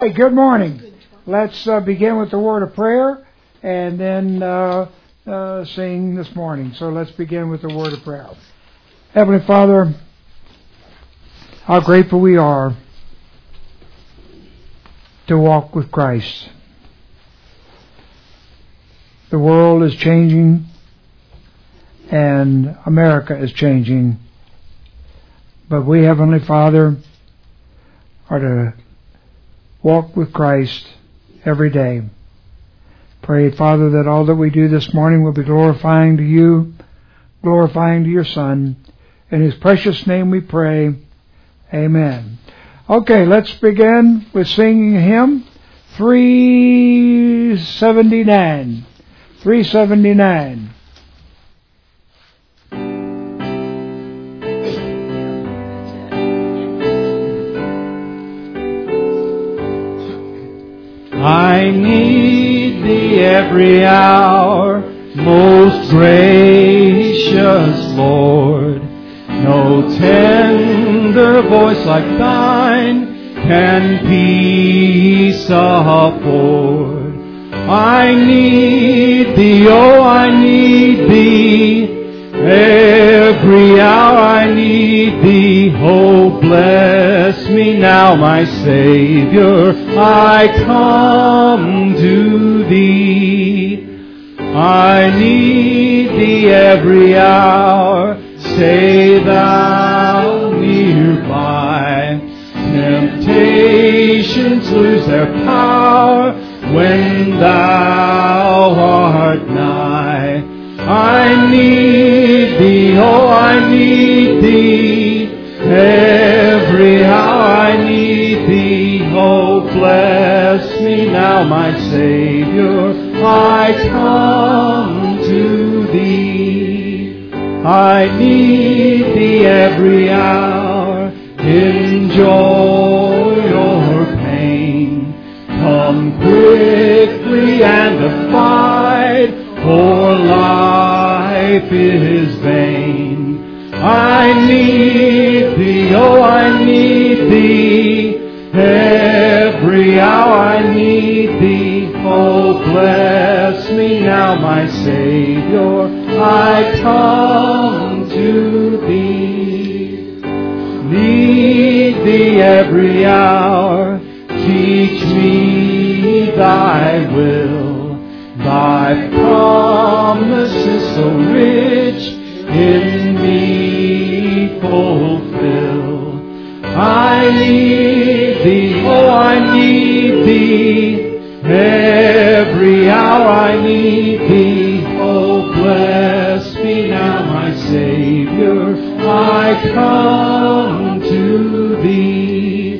Hey, good morning. Let's begin with the word of prayer and then sing this morning. So let's begin with the word of prayer. Heavenly Father, how grateful we are to walk with Christ. The world is changing and America is changing. But we, Heavenly Father, are to walk with Christ every day. Pray, Father, that all that we do this morning will be glorifying to you, glorifying to your Son. In His precious name we pray. Amen. Okay, let's begin with singing hymn 379. 379. I need thee every hour, most gracious Lord. No tender voice like thine can peace afford. I need thee, oh, I need thee. Every hour I need thee. Oh, bless me now, my Savior. I come to thee. I need thee every hour. Stay thou nearby. Temptations lose their power when thou art nigh. I need thee, oh, I need thee. Every hour I need thee. Oh, bless me now, my Savior. I come to thee. I need thee every hour. Enjoy your pain. Come quickly and abide, for life is vain. I need thee, oh, I need thee. Every hour I need thee. Oh, bless me now, my Savior. I come to thee. Need thee every hour. Teach me thy will. Thy promises so rich in me fulfill. I need thee, oh, I need thee. Every hour I need thee. Oh, bless me now, my Savior. I come to thee.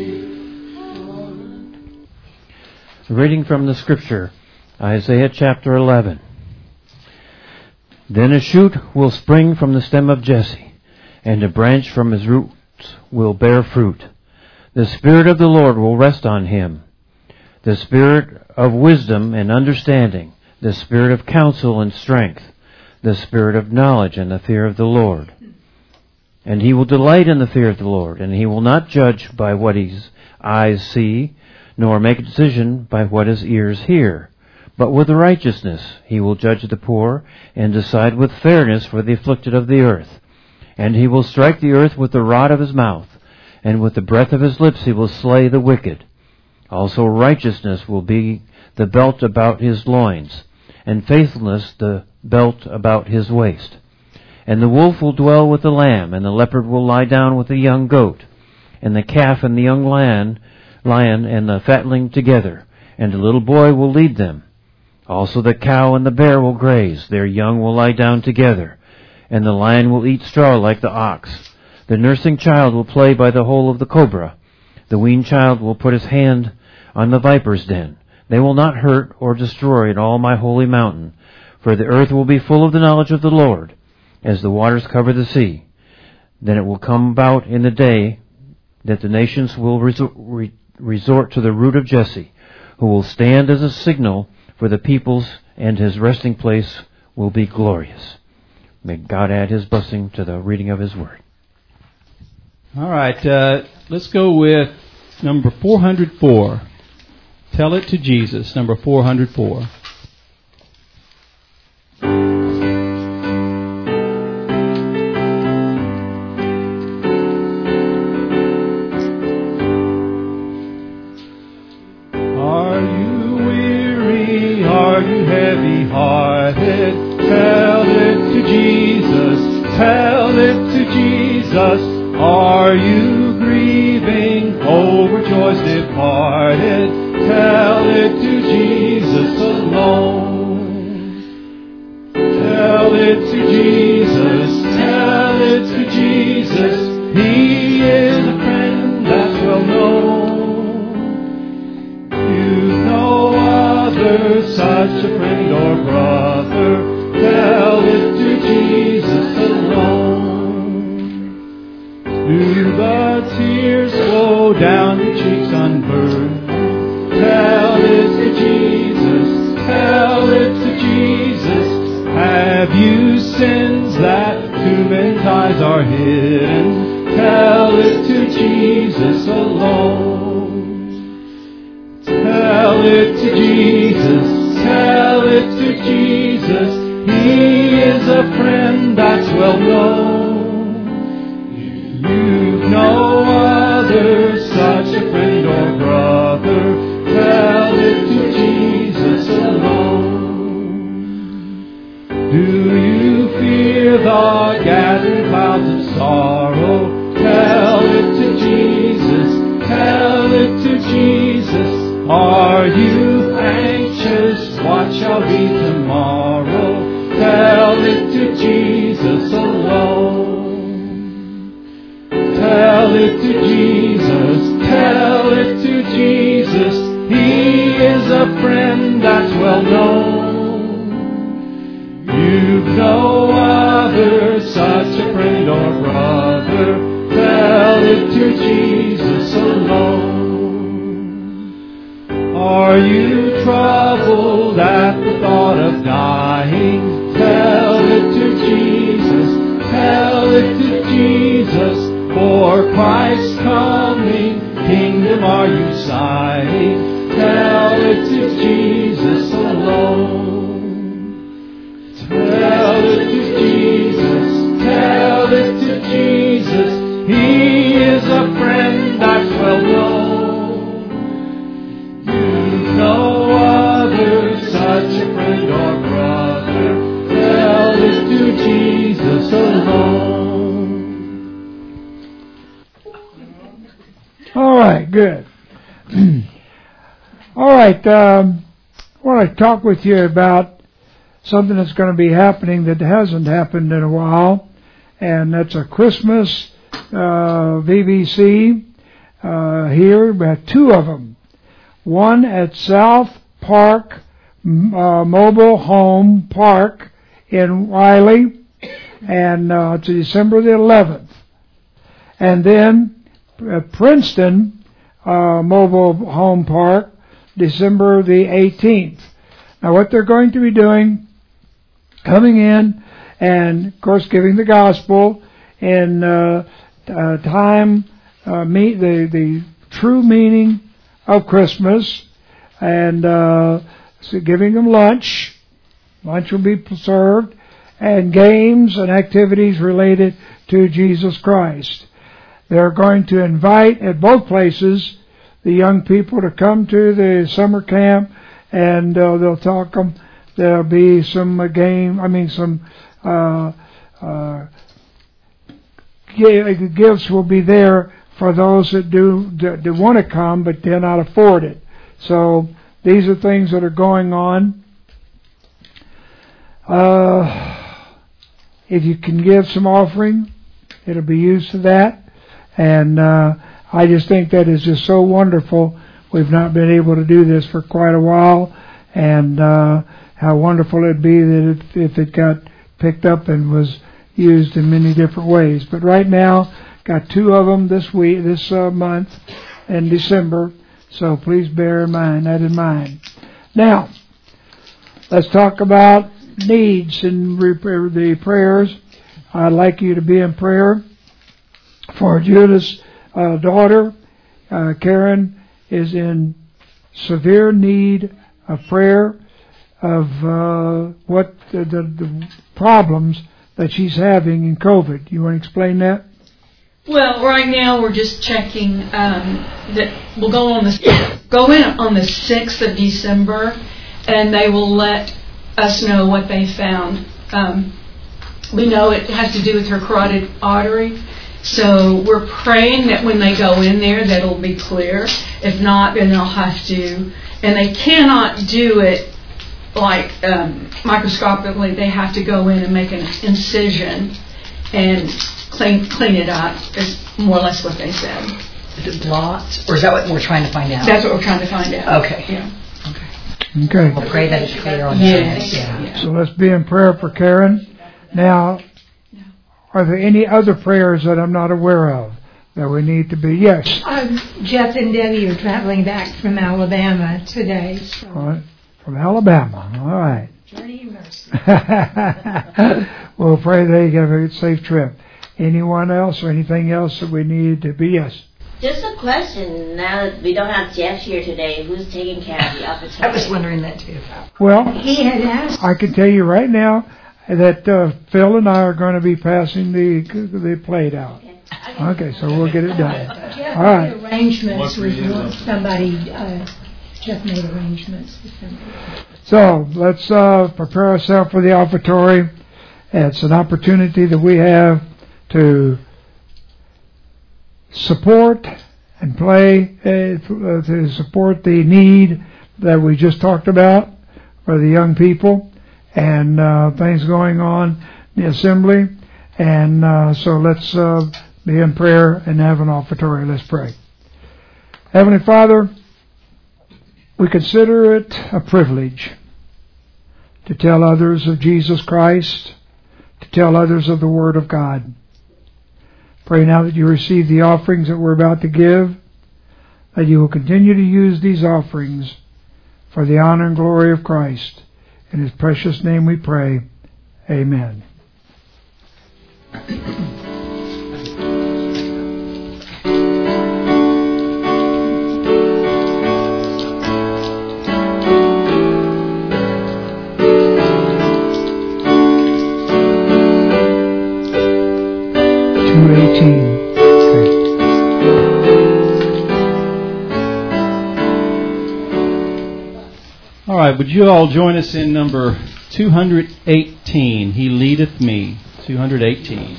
Reading from the Scripture, Isaiah chapter 11. Then a shoot will spring from the stem of Jesse, and a branch from his roots will bear fruit. The Spirit of the Lord will rest on him, the Spirit of wisdom and understanding, the Spirit of counsel and strength, the Spirit of knowledge and the fear of the Lord. And he will delight in the fear of the Lord, and he will not judge by what his eyes see, nor make a decision by what his ears hear. But with righteousness he will judge the poor, and decide with fairness for the afflicted of the earth. And he will strike the earth with the rod of his mouth, and with the breath of his lips he will slay the wicked. Also righteousness will be the belt about his loins, and faithfulness the belt about his waist. And the wolf will dwell with the lamb, and the leopard will lie down with the young goat, and the calf and the young lion and the fatling together, and a little boy will lead them. Also the cow and the bear will graze, their young will lie down together, and the lion will eat straw like the ox. The nursing child will play by the hole of the cobra. The weaned child will put his hand on the viper's den. They will not hurt or destroy in all my holy mountain, for the earth will be full of the knowledge of the Lord, as the waters cover the sea. Then it will come about in the day that the nations will resort to the root of Jesse, who will stand as a signal for the peoples, and his resting place will be glorious. May God add his blessing to the reading of his word. All right, let's go with number 404. Tell It to Jesus, number 404. Are you weary? Are you heavy-hearted? Tell it to Jesus. Tell it to Jesus. Are you grieving over joys departed? Tell it to Jesus alone. Tell it to Jesus. Tell it to Jesus. He is a friend that's well known. You've no other such a friend or brother. Tell it to Jesus alone. Do the tears flow down your cheeks unburned? Tell it to Jesus. Tell it to Jesus. Have you sins that too many times are hidden? Tell it to Jesus alone. Tell it to Jesus. Tell it to Jesus. He is a friend that's well known. You've no other such a friend or brother. Tell it to Jesus alone. Do you fear the gathering clouds of sorrow? Tell it to Jesus. Tell it to Jesus. Are you anxious? What shall be tomorrow? Tell it to Jesus alone. Tell it to Jesus. Tell it to Jesus. He is a friend that's well known. You've no other such a friend or brother. Tell it to Jesus alone. Are you troubled at the thought of dying? Tell it to Jesus. Tell it to Jesus. For Christ's coming kingdom are you sighing? Tell it to Jesus alone. Tell it to Jesus. Tell it to Jesus. He is a friend that's well known. You've no other such a friend or brother. Tell it to Jesus alone. All right, good. All right, I want to talk with you about something that's going to be happening that hasn't happened in a while, and that's a Christmas VBC here. We have two of them. One at South Park Mobile Home Park in Riley, and it's December the 11th. And then Princeton Mobile Home Park, December the 18th. Now what they're going to be doing, coming in and of course giving the gospel in meet the true meaning of Christmas, and so giving them lunch. Lunch will be served, and games and activities related to Jesus Christ. They're going to invite at both places the young people to come to the summer camp, and they'll talk them. There'll be some gifts will be there for those that do want to come but cannot afford it. So these are things that are going on. If you can give some offering, it'll be used for that. And I just think that is just so wonderful. We've not been able to do this for quite a while, and how wonderful it'd be that if it got picked up and was used in many different ways. But right now, got two of them this month in December, so please bear that in mind. Now, let's talk about needs and the prayers. I'd like you to be in prayer for Judith's daughter. Karen is in severe need of prayer of what the problems that she's having in COVID. You want to explain that? Well, right now we're just checking that we'll go in on the 6th of December, and they will let us know what they found. We know it has to do with her carotid artery, so we're praying that when they go in there that it'll be clear. If not, then they'll have to, and they cannot do it like microscopically. They have to go in and make an incision and clean it up. Is more or less what they said. Is it blocked, or is that what we're trying to find out? That's what we're trying to find out. Okay. Yeah. Okay. We'll pray that it's clear on Yes. Yeah. So let's be in prayer for Karen. Now, are there any other prayers that I'm not aware of that we need to be? Yes. Jeff and Debbie are traveling back from Alabama today. So. All right. From Alabama. All right. Journey of mercy. We'll pray they have a safe trip. Anyone else or anything else that we need to be? Yes. Just a question. Now that we don't have Jeff here today, who's taking care of the opportunity? I was wondering that too. Well, He had asked. I can tell you right now that Phil and I are going to be passing the plate out. Okay, so we'll get it done. Jeff All right. made arrangements with somebody. Jeff made arrangements with somebody. So let's prepare ourselves for the offertory. It's an opportunity that we have to support and play to support the need that we just talked about for the young people and things going on in the assembly. And so let's be in prayer and have an offertory. Let's pray. Heavenly Father, we consider it a privilege to tell others of Jesus Christ, to tell others of the Word of God. Pray now that you receive the offerings that we're about to give, that you will continue to use these offerings for the honor and glory of Christ. In His precious name we pray. Amen. All right, would you all join us in number 218, He Leadeth Me, 218.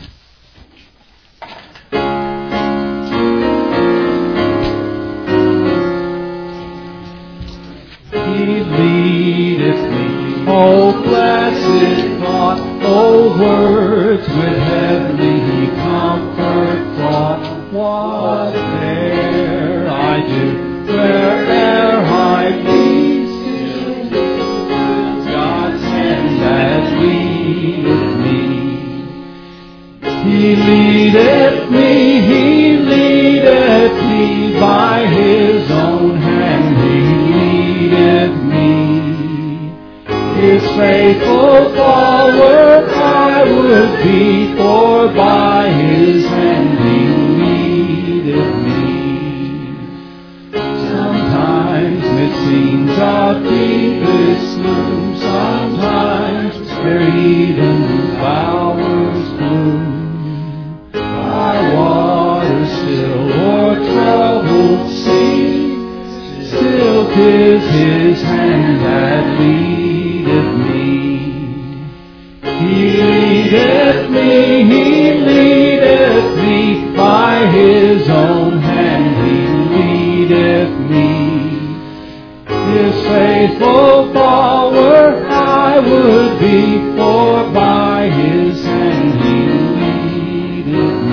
He leadeth me, oh blessed thought, oh words with heavenly comfort fraught. Whate'er I do, where'er I please, still God's hand that leadeth me. He leadeth me, He leadeth me by His own hand. He leadeth me. His faithful follower I would be, for by His hand He leadeth me. Sometimes mid scenes of deepest gloom, sometimes buried in bowers bloom. By water still or troubled sea, still 'tis His hand that leadeth me. He leadeth me, He leadeth me, by His own hand He leadeth me. His faithful follower I would be, for by His hand He leadeth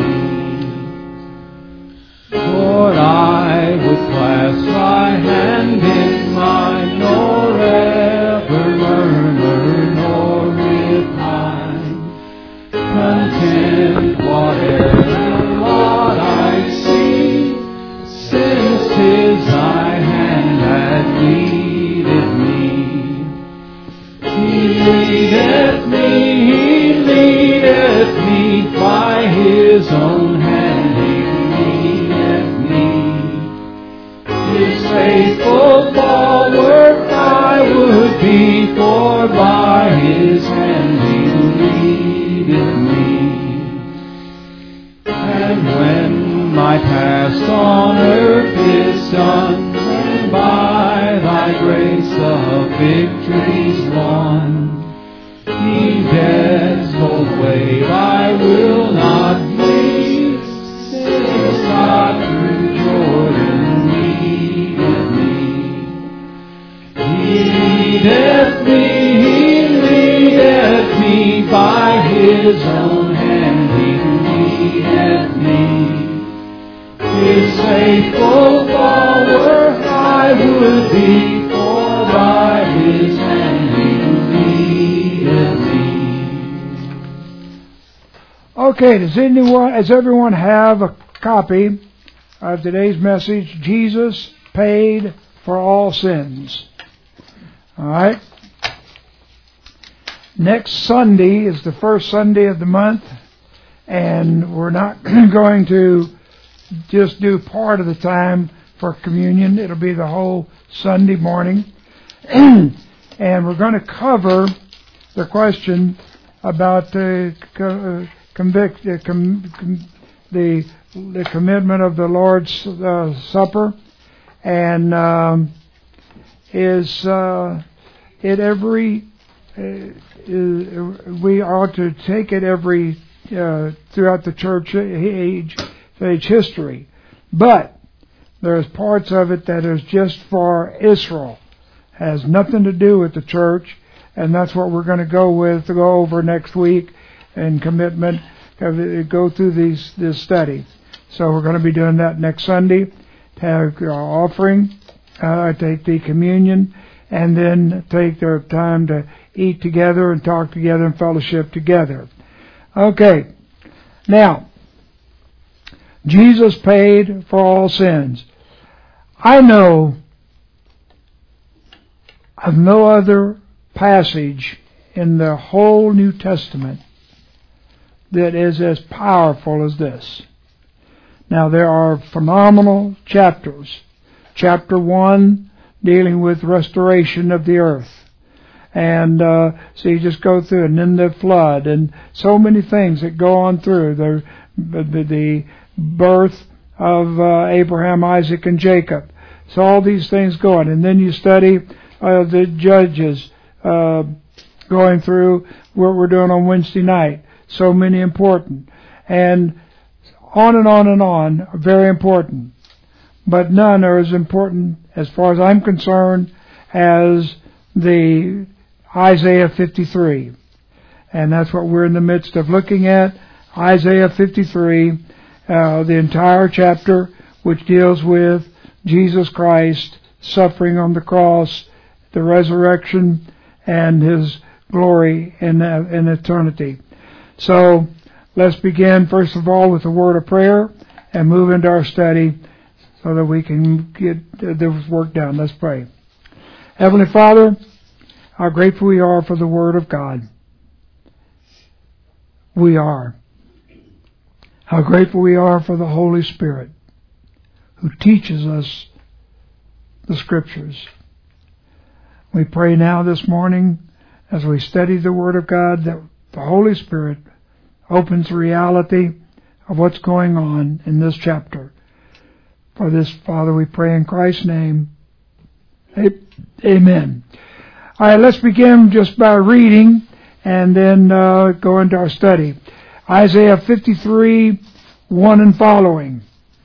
me. Lord, I would clasp Thy hand in mine, nor ever murmur nor repine. race of victories won. He death's cold wave I will not flee. Since God through Jordan leadeth me. He leadeth me by His own hand. He leadeth me. His faithful follower I would be, for by His hand He leadeth me. Okay, does everyone have a copy of today's message, Jesus Paid for All Sins? All right. Next Sunday is the first Sunday of the month, and we're not going to just do part of the time for communion. It'll be the whole Sunday morning. And we're going to cover the question about the commitment of the Lord's Supper, and we ought to take it every throughout the church age history, but there's parts of it that is just for Israel, has nothing to do with the church, and that's what we're going to go over next week in commitment, go through this study. So we're going to be doing that next Sunday, to have our offering, take the communion, and then take their time to eat together and talk together and fellowship together. Okay, now, Jesus paid for all sins. I know of no other passage in the whole New Testament that is as powerful as this. Now, there are phenomenal chapters. Chapter 1, dealing with restoration of the earth. And so you just go through, and then the flood, and so many things that go on through. The birth of Abraham, Isaac, and Jacob. So all these things go on. And then you study the Judges, going through what we're doing on Wednesday night. So many important. And on and on and on, very important. But none are as important, as far as I'm concerned, as the Isaiah 53. And that's what we're in the midst of looking at. Isaiah 53, the entire chapter, which deals with Jesus Christ suffering on the cross, the resurrection, and His glory in eternity. So let's begin, first of all, with a word of prayer and move into our study so that we can get this work done. Let's pray. Heavenly Father, how grateful we are for the Word of God. We are. How grateful we are for the Holy Spirit who teaches us the Scriptures. We pray now this morning as we study the Word of God that the Holy Spirit opens the reality of what's going on in this chapter. For this, Father, we pray in Christ's name. Amen. All right, let's begin just by reading and then go into our study. Isaiah 53, 1 and following.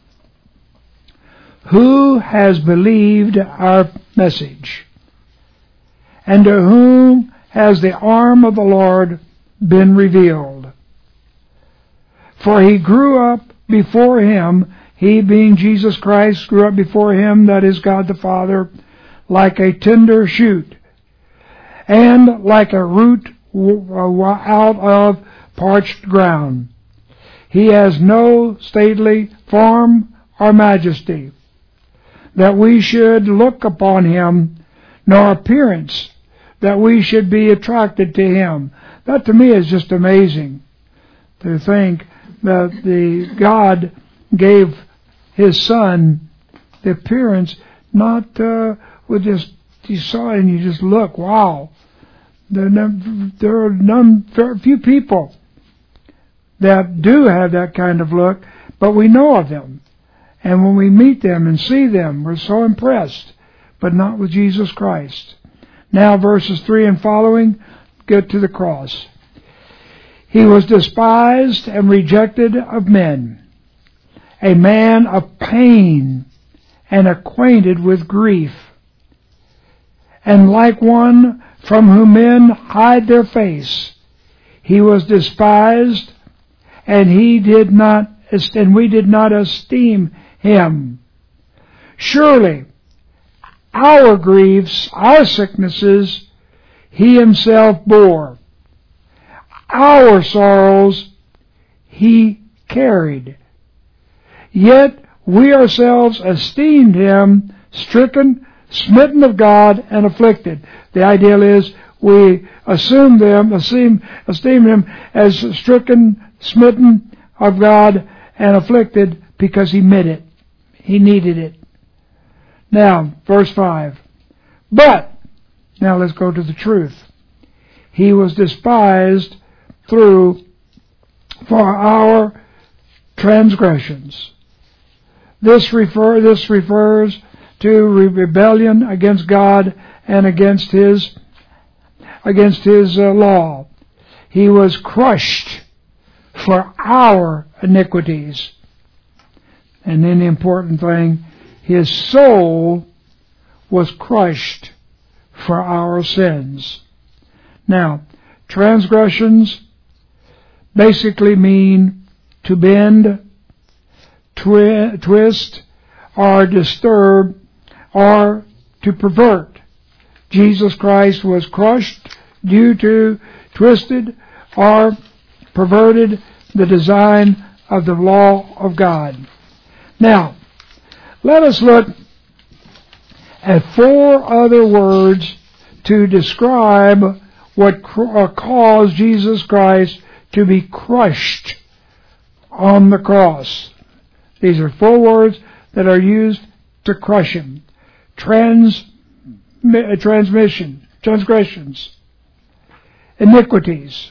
Who has believed our message? And to whom has the arm of the Lord been revealed? For He grew up before Him, He being Jesus Christ, grew up before Him, that is God the Father, like a tender shoot, and like a root out of parched ground. He has no stately form or majesty, that we should look upon Him, nor appearance, that we should be attracted to Him. That to me is just amazing, to think that the God gave His Son the appearance, not with just, you saw it and you just look, wow. There are very few people that do have that kind of look, but we know of them. And when we meet them and see them, we're so impressed but not with Jesus Christ. Now verses 3 and following get to the cross. He was despised and rejected of men, a man of pain and acquainted with grief, and like one from whom men hide their face. He was despised, and we did not esteem him. Surely our griefs, our sicknesses, he himself bore. Our sorrows he carried. Yet we ourselves esteemed him stricken, smitten of God, and afflicted. The ideal is we esteem him as stricken, smitten of God, and afflicted because he meant it. He needed it. Now, verse 5. But, now let's go to the truth. He was despised for our transgressions. This refers to rebellion against God and against His law. He was crushed for our iniquities. And then the important thing, His soul was crushed for our sins. Now, transgressions basically mean to bend, twist, or disturb, or to pervert. Jesus Christ was crushed due to twisted or perverted the design of the law of God. Now, let us look at 4 other words to describe what caused Jesus Christ to be crushed on the cross. These are 4 words that are used to crush him. Transgressions, iniquities,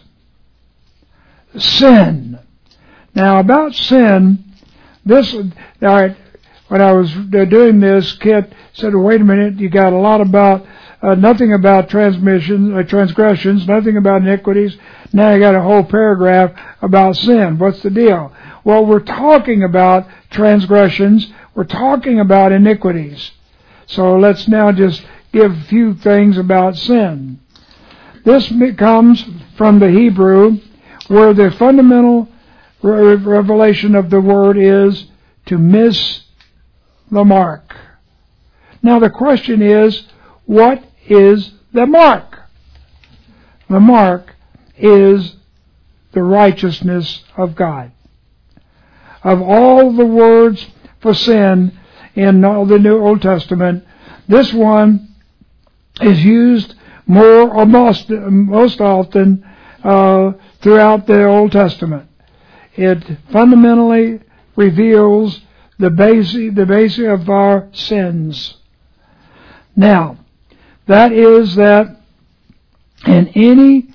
sin. Now about sin, when I was doing this, Kit said, wait a minute, you got a lot about, nothing about transgressions, nothing about iniquities. Now you got a whole paragraph about sin. What's the deal? Well, we're talking about transgressions. We're talking about iniquities. So let's now just give a few things about sin. This comes from the Hebrew, where the fundamental revelation of the word is to miss the mark. Now the question is, what is the mark? The mark is the righteousness of God. Of all the words for sin in all the New Old Testament, this one is used more or most often throughout the Old Testament. It fundamentally reveals the base of our sins. Now, that is that in any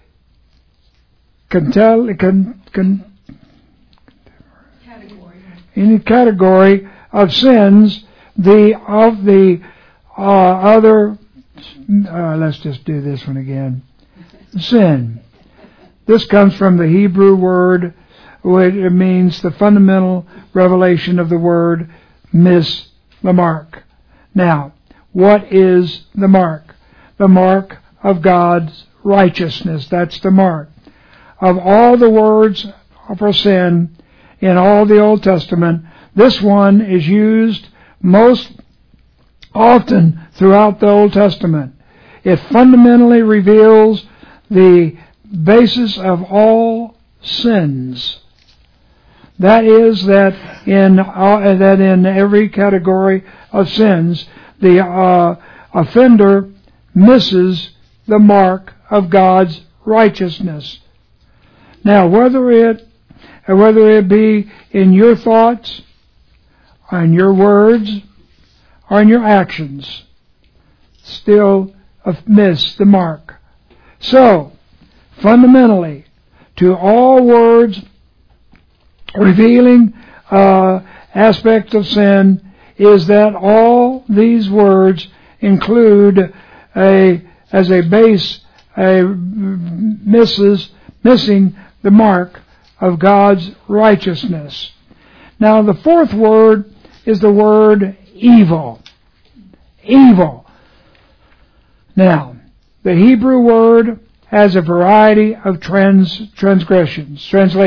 category of sins, let's just do this one again. Sin. This comes from the Hebrew word, which means the fundamental revelation of the word, miss the mark. Now, what is the mark? The mark of God's righteousness. That's the mark. Of all the words for sin in all the Old Testament, this one is used most often throughout the Old Testament. It fundamentally reveals the basis of all sins. That is that in every category of sins, the offender misses the mark of God's righteousness. Now, whether it be in your thoughts, or in your words, or in your actions, still miss the mark. So, fundamentally, to all words revealing aspects of sin, is that all these words include as a base missing the mark of God's righteousness. Now the fourth word is the word evil. Evil. Now, the Hebrew word has a variety of translations.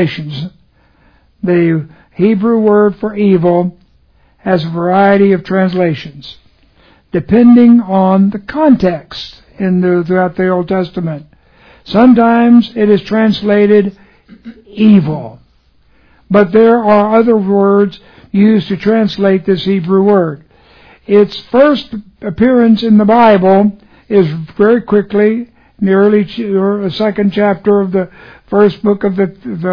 The Hebrew word for evil has a variety of translations, depending on the context throughout the Old Testament. Sometimes it is translated evil, but there are other words used to translate this Hebrew word. Its first appearance in the Bible is very quickly in the early second chapter of the first book of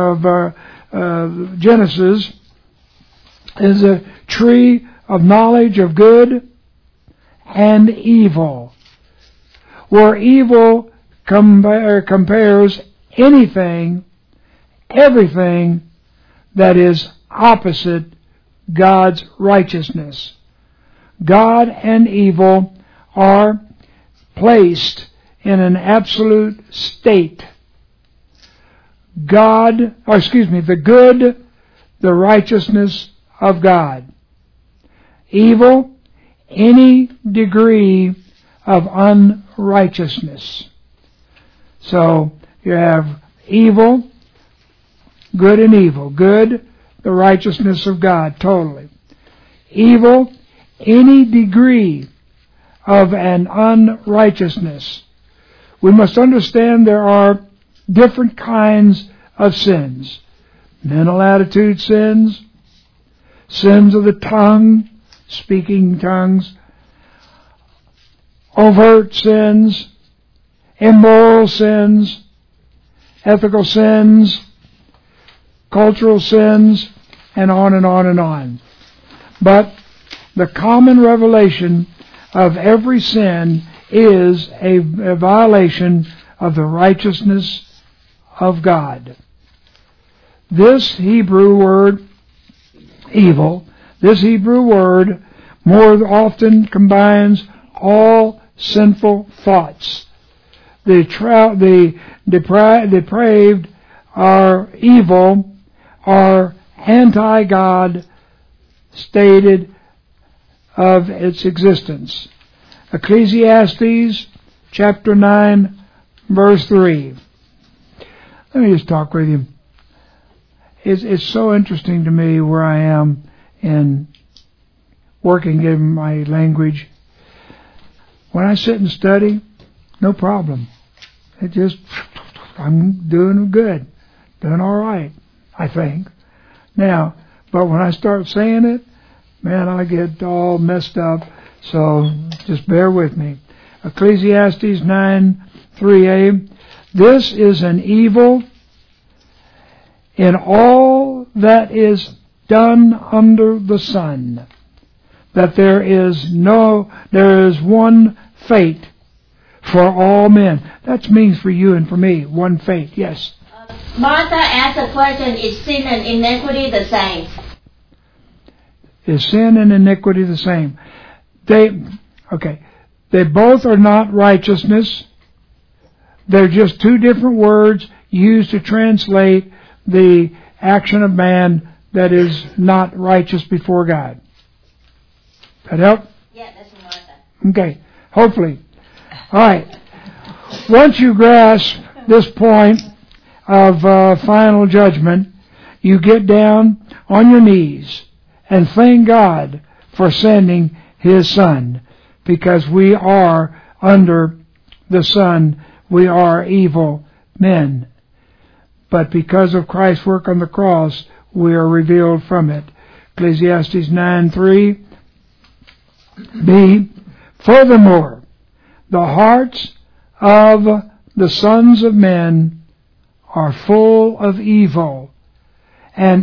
Genesis, is a tree of knowledge of good and evil, where evil compares everything that is opposite God's righteousness. God and evil are placed in an absolute state. The good, the righteousness of God. Evil, any degree of unrighteousness. So you have evil, good and evil. Good, the righteousness of God, totally. Evil, any degree of an unrighteousness. We must understand there are different kinds of sins. Mental attitude sins, sins of the tongue, speaking tongues, overt sins, immoral sins, ethical sins, cultural sins, and on and on and on. But the common revelation of every sin is a violation of the righteousness of God. This Hebrew word, evil, this Hebrew word more often combines all sinful thoughts. The depraved are evil, are anti-God stated of its existence. Ecclesiastes chapter 9 verse 3. Let me just talk with you. It's so interesting to me where I am in working in my language. When I sit and study, no problem. I'm doing good. Doing all right, I think. Now, but when I start saying it, man, I get all messed up. So just bear with me. Ecclesiastes 9:3a. This is an evil in all that is done under the sun, that there is one fate for all men. That means for you and for me, one fate. Yes. Martha asked a question, is sin and iniquity the same? Is sin and iniquity the same? They both are not righteousness. They're just two different words used to translate the action of man that is not righteous before God. That help? Yeah, that's Martha. Okay, hopefully. All right. Once you grasp this point of final judgment, you get down on your knees and thank God for sending His Son, because we are under the Son. We are evil men. But because of Christ's work on the cross, we are revealed from it. Ecclesiastes 9:3b. Furthermore, the hearts of the sons of men are full of evil, and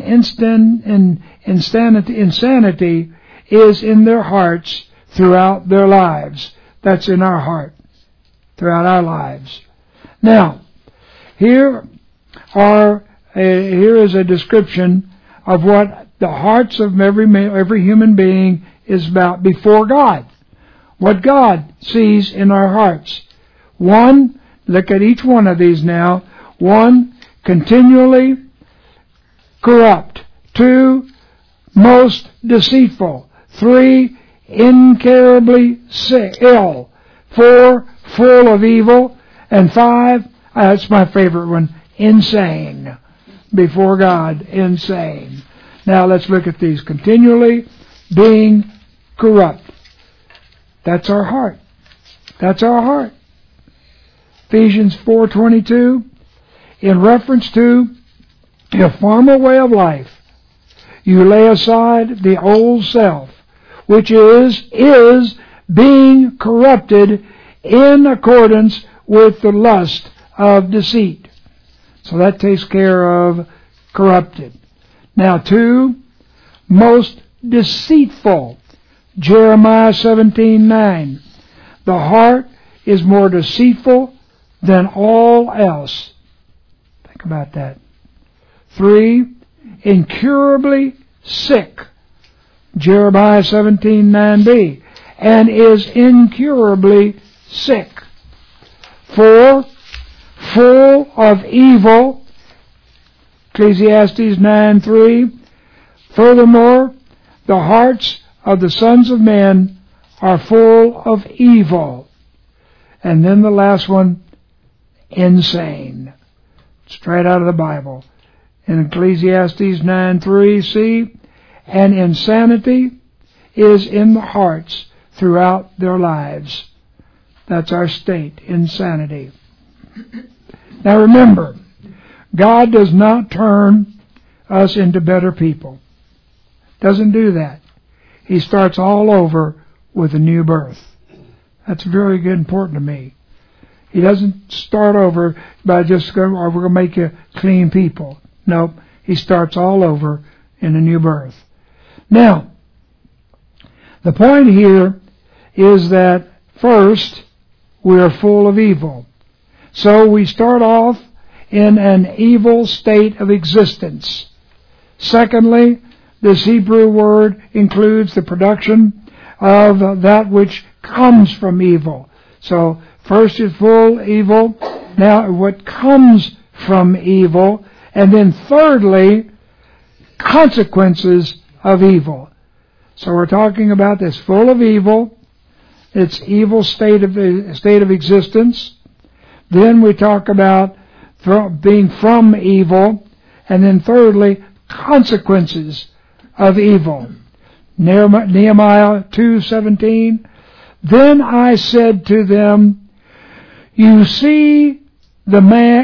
insanity is in their hearts throughout their lives. That's in our heart, throughout our lives. Now, here is a description of what the hearts of every human being is about before God. what God sees in our hearts. 1, look at each one of these now. 1, continually corrupt. 2, most deceitful. 3, incurably ill. 4, full of evil. And 5, that's my favorite one, insane. Before God, insane. Now let's look at these. Continually being corrupt. That's our heart. That's our heart. Ephesians 4:22, in reference to a former way of life, you lay aside the old self, which is being corrupted in accordance with the lust of deceit. So that takes care of corrupted. Now 2, most deceitful. Jeremiah 17:9. The heart is more deceitful than all else. Think about that. 3, incurably sick. Jeremiah 17:9b. And is incurably sick. 4, full of evil. Ecclesiastes 9:3. Furthermore, the hearts of the sons of men are full of evil. And then the last one, insane. Straight out of the Bible. In Ecclesiastes 9:3, see, and insanity is in the hearts throughout their lives. That's our state, insanity. Now remember, God does not turn us into better people. Doesn't do that. He starts all over with a new birth. That's very good, important to me. He doesn't start over by just going, we're going to make you clean people. Nope. He starts all over in a new birth. Now, the point here is that first, we are full of evil. So we start off in an evil state of existence. Secondly, this Hebrew word includes the production of that which comes from evil. So first is full evil, now what comes from evil, and then thirdly, consequences of evil. So we're talking about this full of evil, its evil state of existence. Then we talk about being from evil, and then thirdly, consequences of evil. Nehemiah 2:17. Then I said to them, you see the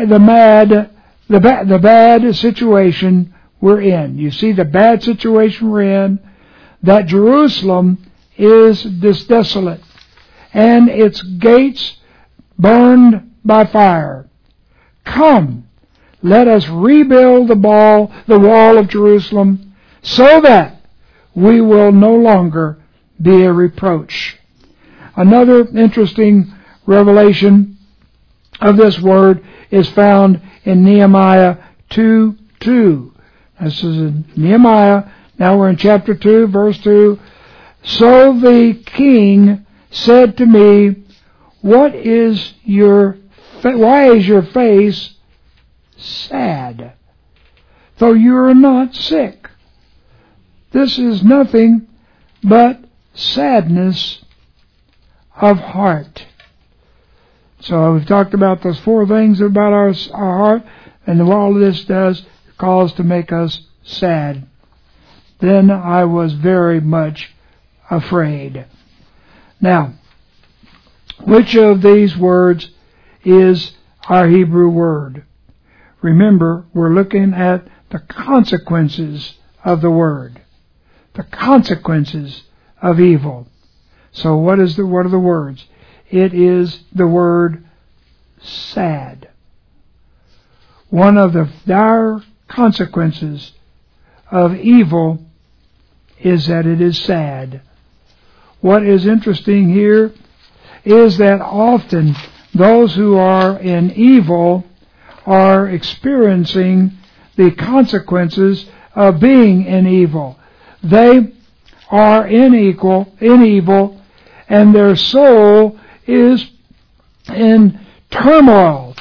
bad situation we're in. You see the bad situation we're in, that Jerusalem is desolate, and its gates burned by fire. Come, let us rebuild the wall of Jerusalem, so that we will no longer be a reproach. Another interesting revelation of this word is found in Nehemiah 2:2. This is in Nehemiah. Now we're in chapter 2, verse 2. So the king said to me, why is your face sad, though you are not sick? This is nothing but sadness of heart. So we've talked about those 4 things about our heart, and all of this does cause to make us sad. Then I was very much afraid. Now, which of these words is our Hebrew word? Remember, we're looking at the consequences of the word. The consequences of evil. So what are the words? It is the word sad. One of the dire consequences of evil is that it is sad. What is interesting here is that often those who are in evil are experiencing the consequences of being in evil. They are in evil, and their soul is in turmoil.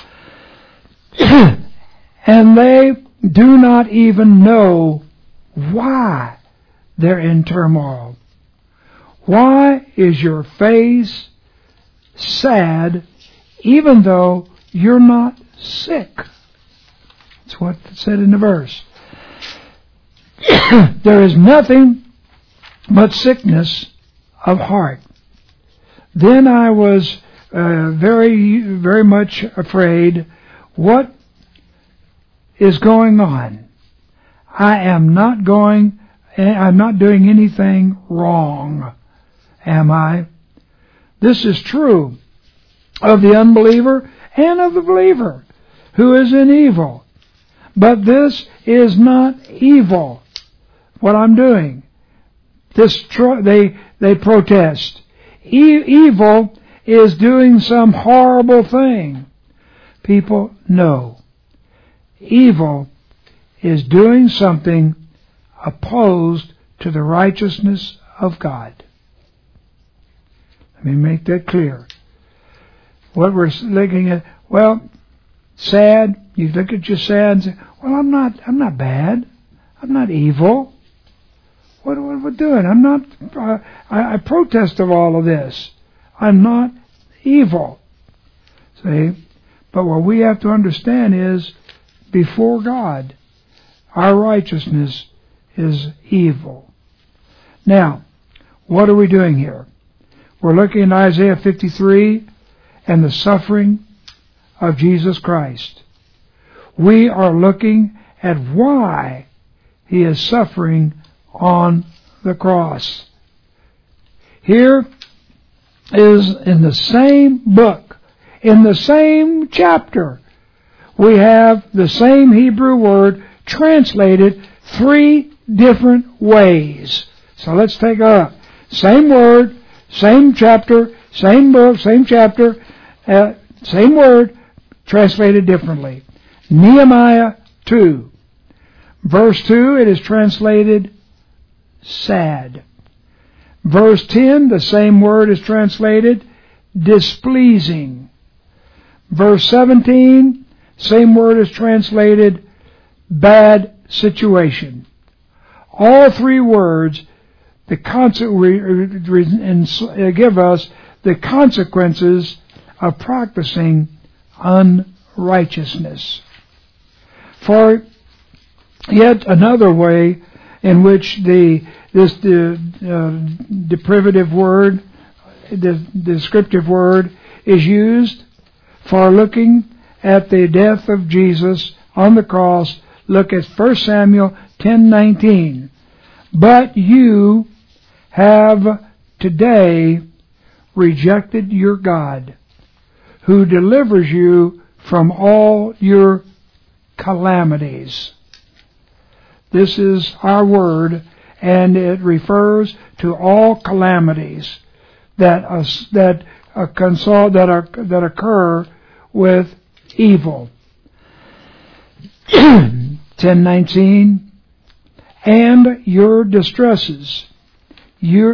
And they do not even know why they're in turmoil. Why is your face sad even though you're not sick? That's what it said in the verse. There is nothing but sickness of heart. Then I was very, very much afraid. What is going on? I'm not doing anything wrong, am I? This is true of the unbeliever and of the believer who is in evil. But this is not evil, what I'm doing. They protest. Evil is doing some horrible thing. People, no. Evil is doing something opposed to the righteousness of God. Let me make that clear. What we're looking at, well, sad, you look at your sad and say, well, I'm not bad. I'm not evil. What are we doing? I'm not, I protest of all of this. I'm not evil. See? But what we have to understand is, before God, our righteousness is evil. Now, what are we doing here? We're looking at Isaiah 53 and the suffering of Jesus Christ. We are looking at why He is suffering on the cross. Here is in the same book, in the same chapter, we have the same Hebrew word translated 3 different ways. So let's take a look. Same word, same chapter, same book, same chapter, same word, translated differently. Nehemiah 2. Verse 2, it is translated sad. Verse 10, the same word is translated displeasing. Verse 17, same word is translated bad situation. All 3 words give us the consequences of practicing unrighteousness. For yet another way in which this deprivative word, the descriptive word, is used for looking at the death of Jesus on the cross, look at 1 Samuel 10:19. But you have today rejected your God, who delivers you from all your calamities. This is our word, and it refers to all calamities that occur with evil. 10:19, and your distresses. You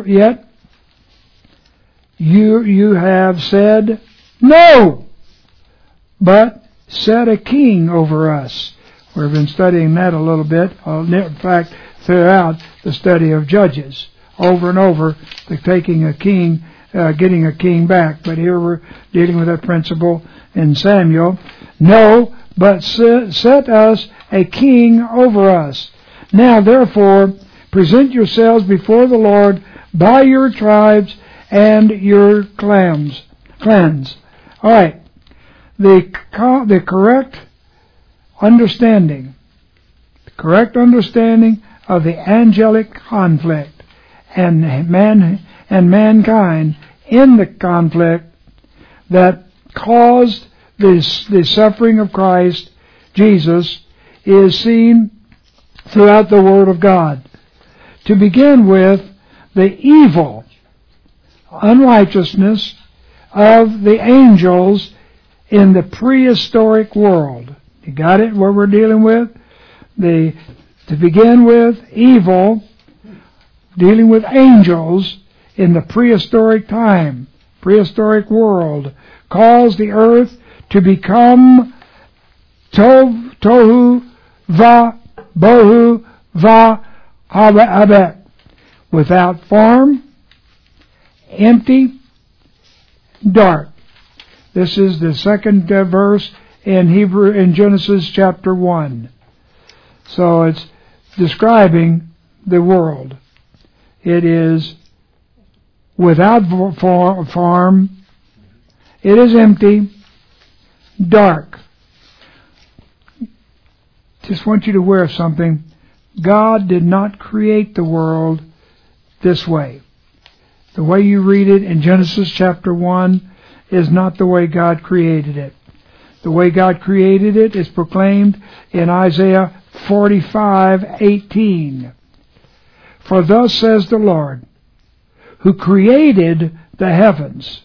have said, no, but set a king over us. We've been studying that a little bit. In fact, throughout the study of Judges, over and over, taking a king, getting a king back. But here we're dealing with that principle in Samuel. No, but set us a king over us. Now, therefore, present yourselves before the Lord by your tribes and your clans. All right. The correct understanding of the angelic conflict and mankind in the conflict that caused the suffering of Christ Jesus is seen throughout the Word of God. To begin with, the evil unrighteousness of the angels in the prehistoric world. You got it, what we're dealing with? To begin with, evil, dealing with angels in the prehistoric time, prehistoric world, caused the earth to become tohu va bohu va habet, without form, empty, dark. This is the second verse in Genesis chapter 1. So it's describing the world. It is without form. It is empty, dark. Just want you to aware of something. God did not create the world this way. The way you read it in Genesis chapter 1 is not the way God created it. The way God created it is proclaimed in Isaiah 45:18. For thus says the Lord, who created the heavens,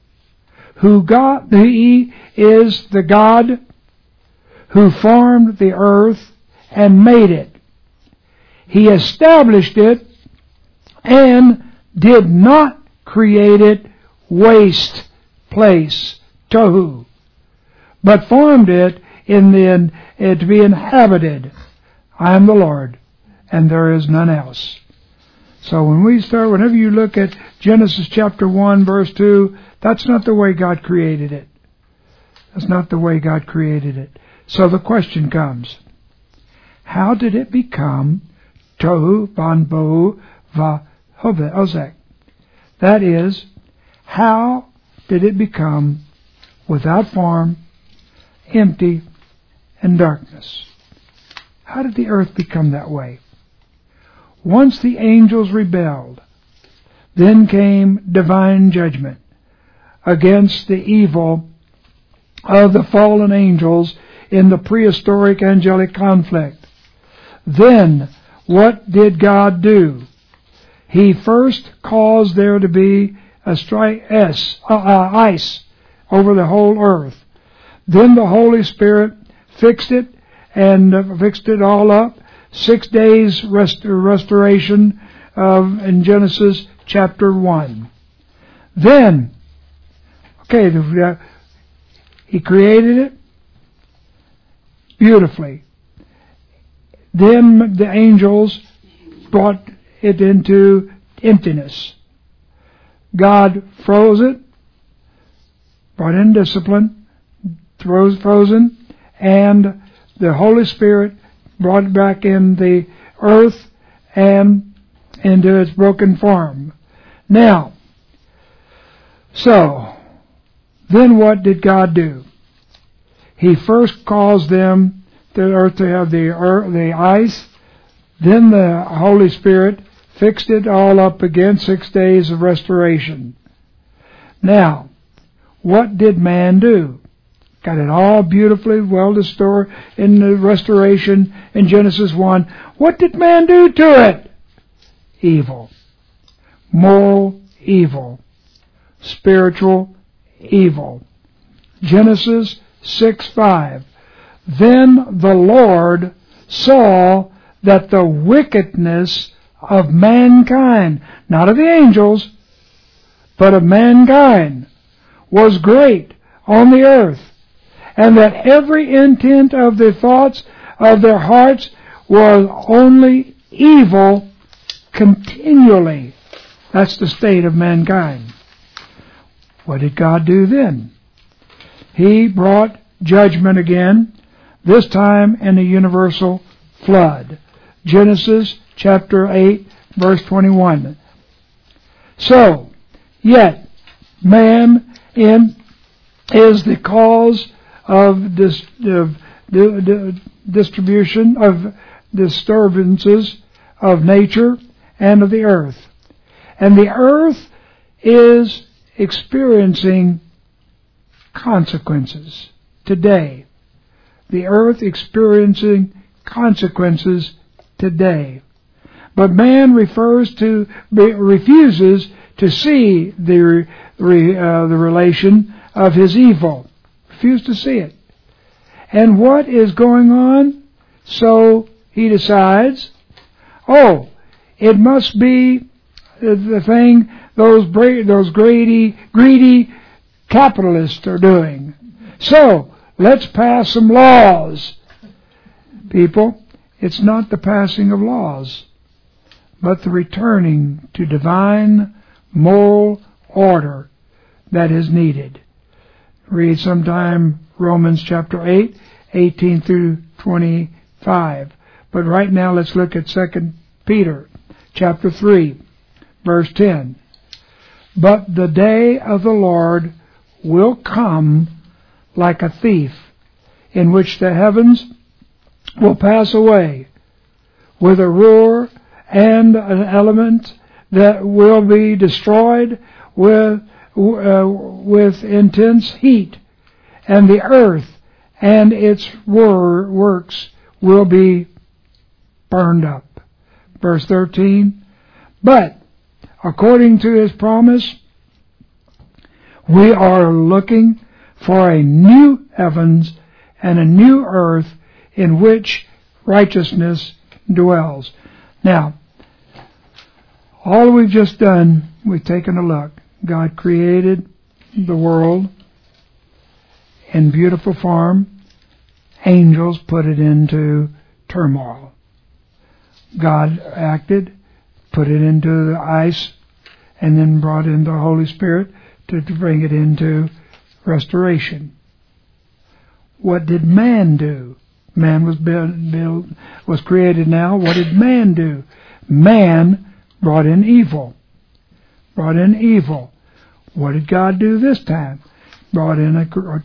He is the God who formed the earth and made it. He established it and did not create it waste place, tohu, but formed it to be inhabited. I am the Lord, and there is none else. So whenever you look at Genesis chapter 1, verse 2, that's not the way God created it. That's not the way God created it. So the question comes, how did it become tohu, van bohu, va ozek? That is, how did it become without form, empty, and darkness? How did the earth become that way? Once the angels rebelled, then came divine judgment against the evil of the fallen angels in the prehistoric angelic conflict. Then, what did God do? He first caused there to be ice over the whole earth. Then the Holy Spirit fixed it all up. 6 days restoration in Genesis chapter 1. Then, He created it beautifully. Then the angels brought it into emptiness. God froze it, brought in discipline, frozen, and the Holy Spirit brought it back in the earth and into its broken form. Now, so, then what did God do? He first caused the earth to have the ice, then the Holy Spirit fixed it all up again, 6 days of restoration. Now, what did man do? Got it all beautifully well restored in the restoration in Genesis 1. What did man do to it? Evil. Moral evil. Spiritual evil. Genesis 6:5. Then the Lord saw that the wickedness of mankind, not of the angels, but of mankind, was great on the earth, and that every intent of the thoughts of their hearts was only evil continually. That's the state of mankind. What did God do then? He brought judgment again, this time in a universal flood. Genesis chapter 8, verse 21. So, yet, man is the cause of distribution of disturbances of nature and of the earth. And the earth is experiencing consequences today. The earth experiencing consequences today. But man refuses to see the relation of his evil. Refuse to see it. And what is going on? So he decides, it must be the thing those greedy capitalists are doing. So, let's pass some laws. People, it's not the passing of laws, but the returning to divine moral order that is needed. Read sometime Romans chapter 8, 18 through 25. But right now let's look at 2 Peter chapter 3, verse 10. But the day of the Lord will come like a thief, in which the heavens will pass away with a roar, and an element that will be destroyed with intense heat, and the earth and its works will be burned up. Verse 13, but according to His promise, we are looking for a new heavens and a new earth in which righteousness dwells. Now, all we've just done, we've taken a look. God created the world in beautiful form. Angels put it into turmoil. God acted, put it into the ice, and then brought in the Holy Spirit to bring it into restoration. What did man do? Man was created now. What did man do? Man brought in evil. Brought in evil. What did God do this time? Brought in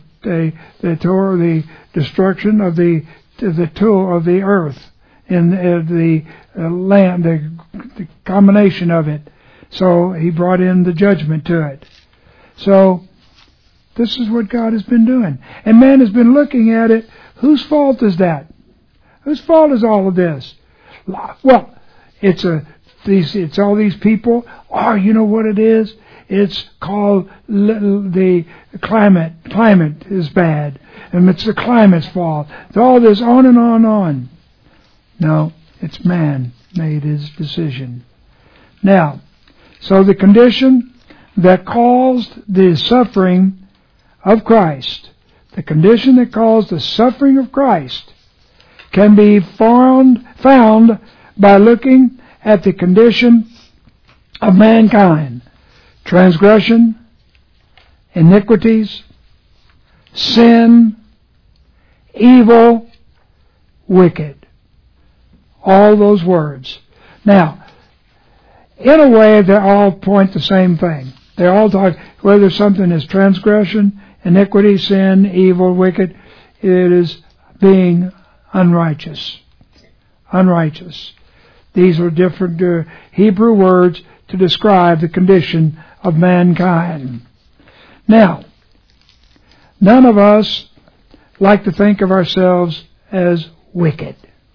the destruction of the tool of the earth and the land, the combination of it. So He brought in the judgment to it. So this is what God has been doing, and man has been looking at it. Whose fault is that? Whose fault is all of this? Well, it's all these people. Oh, you know what it is? It's called the climate. Climate is bad, and it's the climate's fault. It's all this on and on and on. No, it's man made his decision. Now, so the condition that caused the suffering of Christ, the condition that caused the suffering of Christ, can be found by looking at the condition of mankind. Transgression, iniquities, sin, evil, wicked. All those words. Now, in a way, they all point the same thing. They all talk, whether something is transgression, iniquity, sin, evil, wicked, it is being unrighteous. Unrighteous. These are different Hebrew words to describe the condition of mankind. Now, none of us like to think of ourselves as wicked.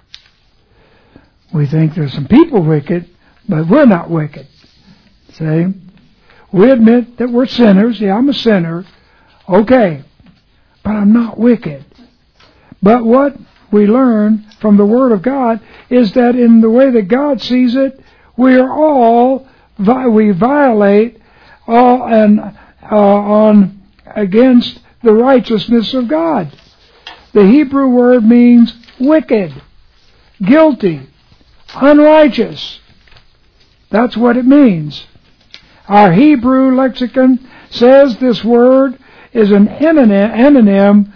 We think there's some people wicked, but we're not wicked. See? We admit that we're sinners. Yeah, I'm a sinner. Okay. But I'm not wicked. But what we learn from the Word of God is that in the way that God sees it, we violate against the righteousness of God. The Hebrew word means wicked, guilty, unrighteous. That's what it means. Our Hebrew lexicon says this word is an anonym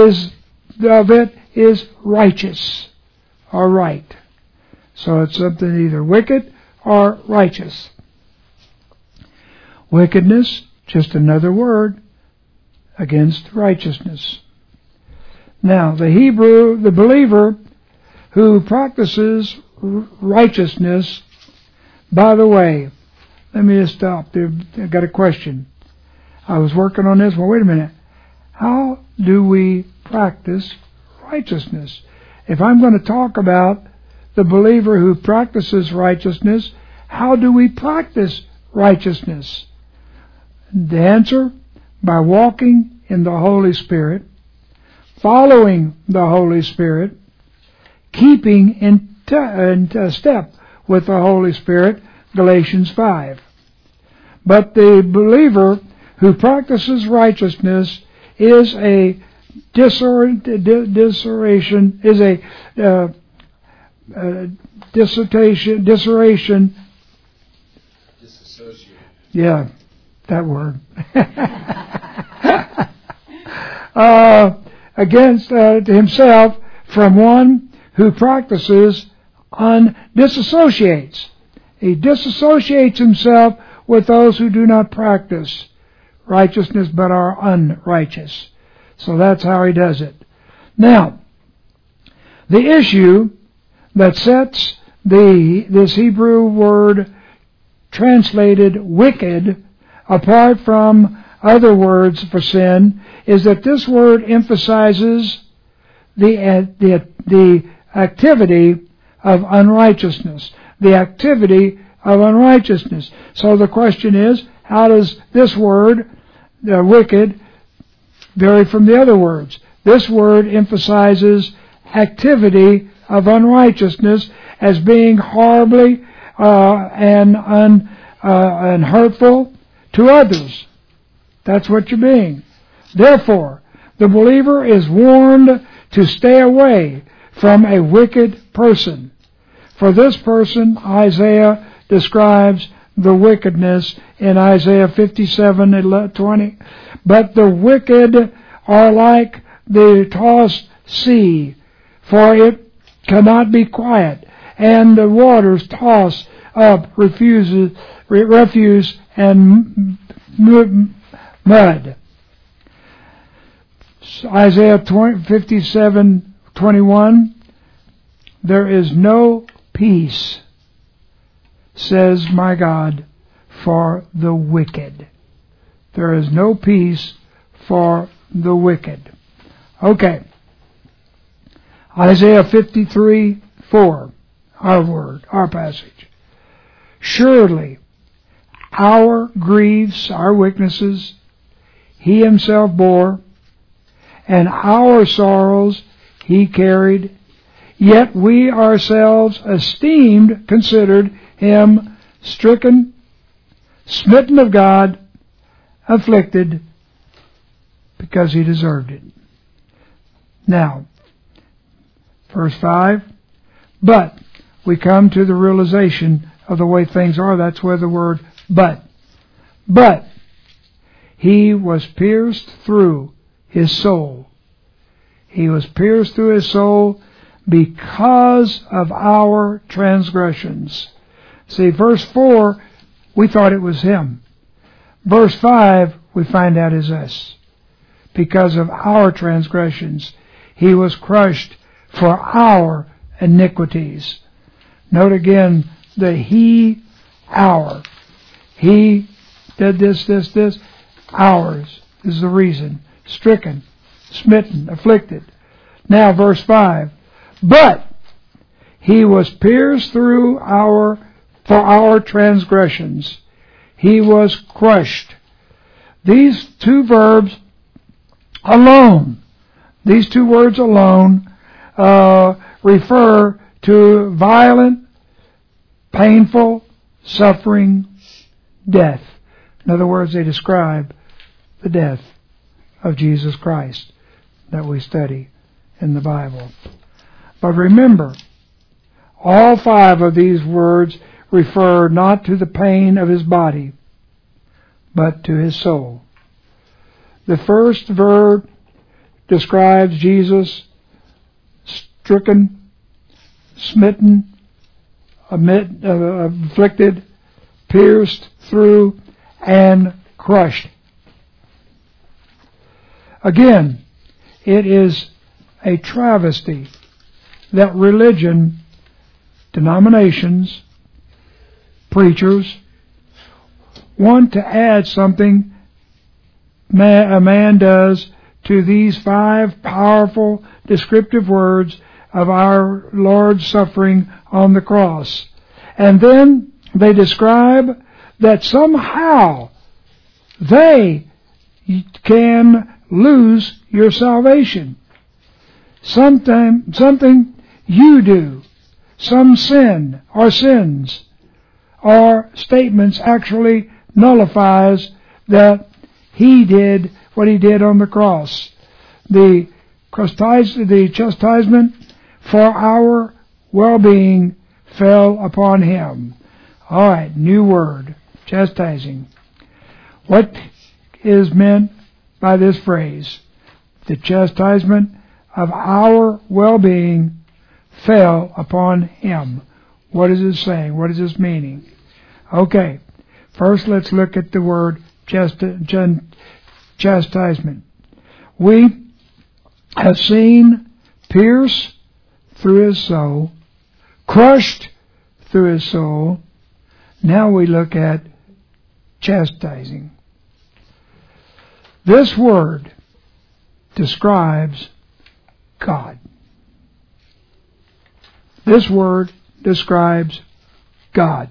is righteous or right. So it's something either wicked or righteous. Wickedness, just another word against righteousness. Now, the believer who practices righteousness, by the way, let me just stop there. I've got a question. I was working on this. Well, wait a minute. How do we practice righteousness? If I'm going to talk about the believer who practices righteousness, how do we practice righteousness? The answer, by walking in the Holy Spirit, following the Holy Spirit, keeping in step with the Holy Spirit, Galatians 5. But the believer who practices righteousness is a dissertation, yeah, that word. Against himself from one who practices disassociates. He disassociates himself with those who do not practice righteousness but are unrighteous. So that's how he does it. Now, the issue that sets this Hebrew word translated wicked apart from other words for sin is that this word emphasizes the activity of unrighteousness. The activity of unrighteousness. So the question is, how does this word, wicked, vary from the other words? This word emphasizes activity of unrighteousness as being horribly and hurtful to others. That's what you're being. Therefore, the believer is warned to stay away from a wicked person. For this person, Isaiah describes the wickedness in Isaiah 57:20. But the wicked are like the tossed sea, for it cannot be quiet, and the waters toss up refuse and mud. Isaiah 57:21. There is no peace, says my God, for the wicked. There is no peace for the wicked. Okay. Isaiah 53:4, our passage. Surely our griefs, our weaknesses, he himself bore, and our sorrows he carried. Yet we ourselves considered him stricken, smitten of God, afflicted, because he deserved it. Now, verse 5, but we come to the realization of the way things are. That's where the word but he was pierced through his soul. He was pierced through his soul because of our transgressions. See, verse 4, we thought it was him. Verse 5, we find out is us. Because of our transgressions, he was crushed for our iniquities. Note again the he, our. He did this, ours is the reason. Stricken, smitten, afflicted. Now verse 5. But he was pierced through for our transgressions. He was crushed. These two verbs alone, these two words alone, refer to violent, painful, suffering, death. In other words, they describe the death of Jesus Christ that we study in the Bible. But remember, all five of these words refer not to the pain of his body, but to his soul. The first verb describes Jesus stricken, smitten, afflicted, pierced through, and crushed. Again, it is a travesty that religion, denominations, preachers want to add something a man does to these five powerful descriptive words of our Lord's suffering on the cross. And then they describe that somehow they can lose your salvation. Something you do, some sin or sins, or statements actually nullifies that He did what He did on the cross. The chastisement for our well-being fell upon Him. All right, new word, chastising. What is meant by this phrase? The chastisement of our well-being fell upon Him. What is it saying? What is this meaning? Okay, first let's look at the word chastisement. We have seen pierce through His soul, crushed through His soul. Now we look at chastising. This word describes God. This word describes God.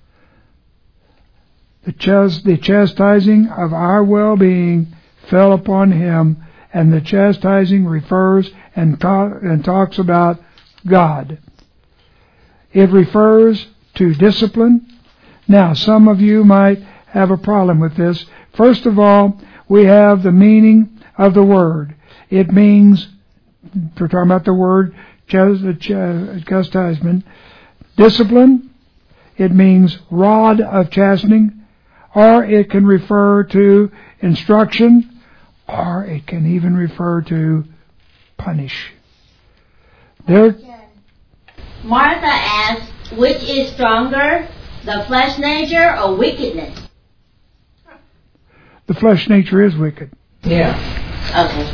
The chastising of our well-being fell upon Him, and the chastising refers and talks about God. It refers to discipline. Now, some of you might have a problem with this. First of all, we have the meaning of the word. It means, we're talking about the word chastisement, discipline. It means rod of chastening, or it can refer to instruction, or it can even refer to punish. Martha asked, which is stronger, the flesh nature or wickedness? The flesh nature is wicked. Yeah. Okay.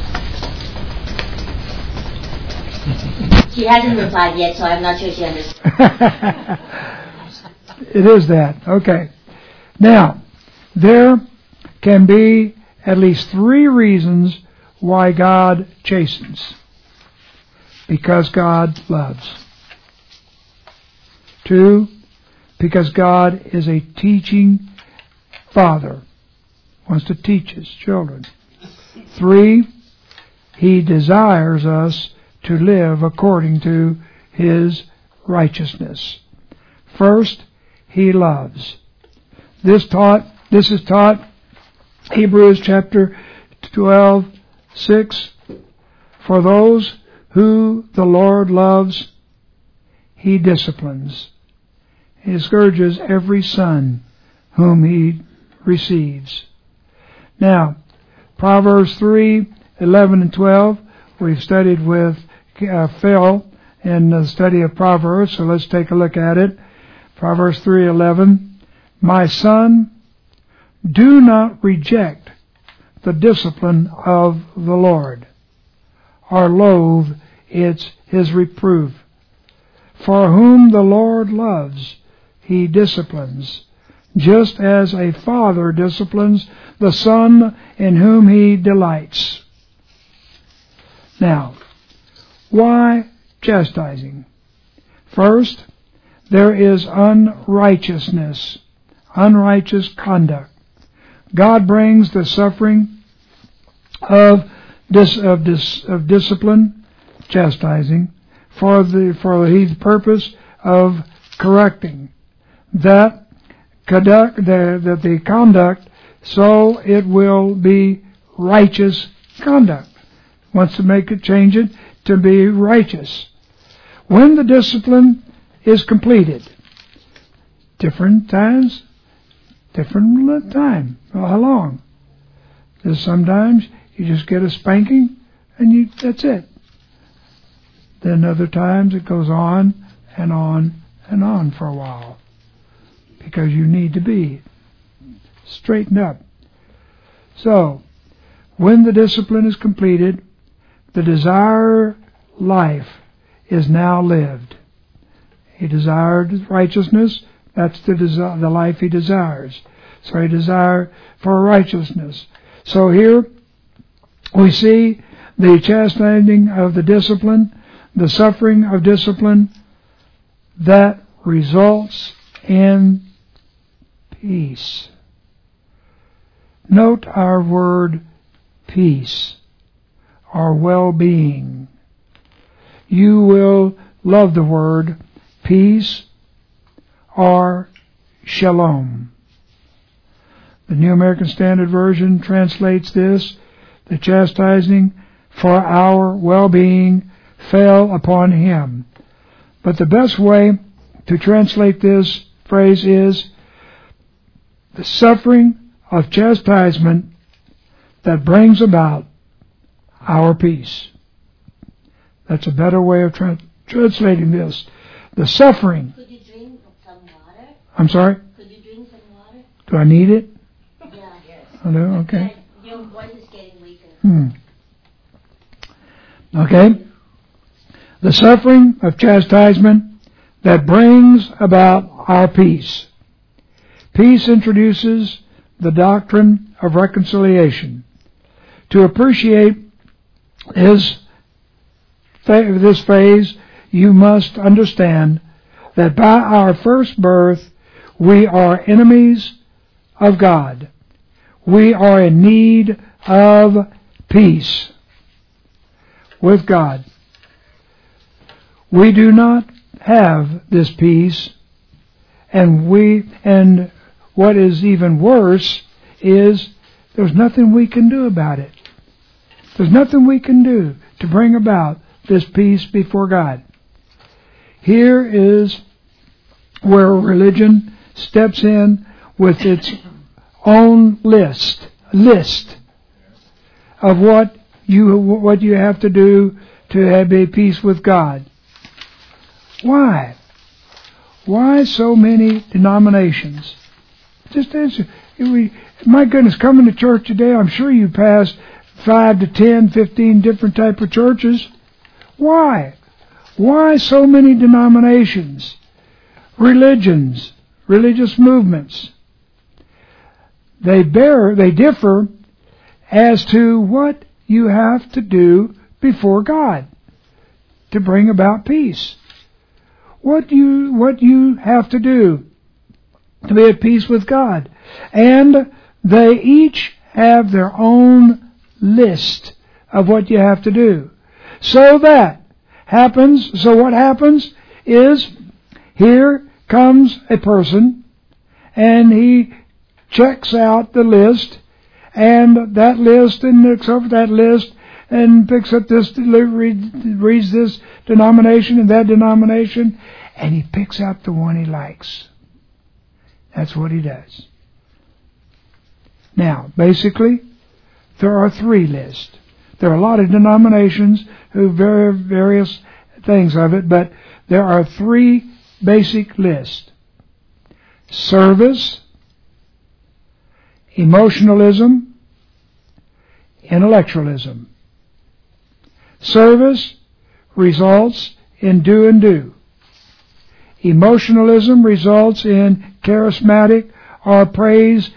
She hasn't replied yet, so I'm not sure she understands. It is that. Okay. Now, there can be at least 3 reasons why God chastens. Because God loves. 2, because God is a teaching Father. Wants to teach His children. 3, He desires us to live according to His righteousness. First, He loves. This is taught Hebrews chapter 12:6. For those who the Lord loves, He disciplines. He scourges every son whom He receives. Now, Proverbs 3:11 and 12, we've studied with Phil in the study of Proverbs, so let's take a look at it. Proverbs 3:11, my son, do not reject the discipline of the Lord, or loathe His reproof. For whom the Lord loves, He disciplines, just as a father disciplines the son in whom he delights. Now, why chastising? First, there is unrighteousness, unrighteous conduct. God brings the suffering of discipline, chastising, for the purpose of correcting the conduct, so it will be righteous conduct. Wants to make it, change it to be righteous. When the discipline is completed, different times, different time. Well, how long? Because sometimes you just get a spanking and that's it. Then other times it goes on and on and on for a while, because you need to be straightened up. So, when the discipline is completed, the desired life is now lived. He desired righteousness. That's the life he desires. So he desired for righteousness. So here we see the chastising of the discipline, the suffering of discipline that results in peace. Note our word peace, or well-being. You will love the word peace or shalom. The New American Standard Version translates this: the chastising for our well-being fell upon him. But the best way to translate this phrase is the suffering of chastisement that brings about our peace. That's a better way of translating this. The suffering. Could you drink some water? I'm sorry? Could you drink some water? Do I need it? Yeah. I do? Okay. Your voice is getting weaker. Okay. The suffering of chastisement that brings about our peace. Peace introduces the doctrine of reconciliation. To appreciate this phase, you must understand that by our first birth, we are enemies of God. We are in need of peace with God. We do not have this peace, and what is even worse is there's nothing we can do about it. There's nothing we can do to bring about this peace before God. Here is where religion steps in with its own list of what you have to do to have a peace with God. Why? Why so many denominations? Just answer. My goodness, coming to church today, I'm sure you passed 5 to 10, 15 different type of churches. Why? Why so many denominations? Religions, religious movements. They differ as to what you have to do before God to bring about peace. What you have to do to be at peace with God. And they each have their own list of what you have to do. So what happens is, here comes a person, and he checks out the list, and that list, and looks over that list, and picks up this, reads this denomination and that denomination, and he picks out the one he likes. That's what he does. Now, basically, there are 3 lists. There are a lot of denominations who vary various things of it, but there are 3 basic lists: service, emotionalism, intellectualism. Service results in do and do. Emotionalism results in charismatic or praise,